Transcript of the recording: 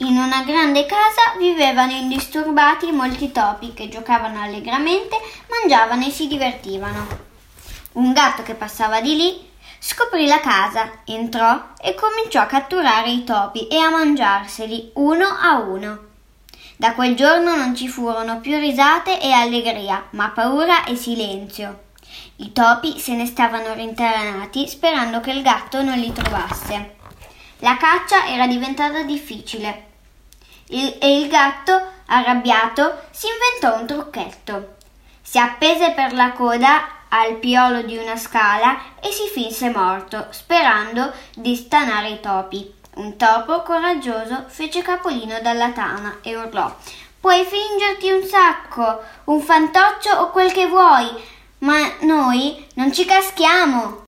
In una grande casa vivevano indisturbati molti topi che giocavano allegramente, mangiavano e si divertivano. Un gatto che passava di lì scoprì la casa, entrò e cominciò a catturare i topi e a mangiarseli uno a uno. Da quel giorno non ci furono più risate e allegria, ma paura e silenzio. I topi se ne stavano rintanati sperando che il gatto non li trovasse. La caccia era diventata difficile e il gatto, arrabbiato, si inventò un trucchetto. Si appese per la coda al piolo di una scala e si finse morto, sperando di stanare i topi. Un topo coraggioso fece capolino dalla tana e urlò: «Puoi fingerti un sacco, un fantoccio o quel che vuoi, ma noi non ci caschiamo!»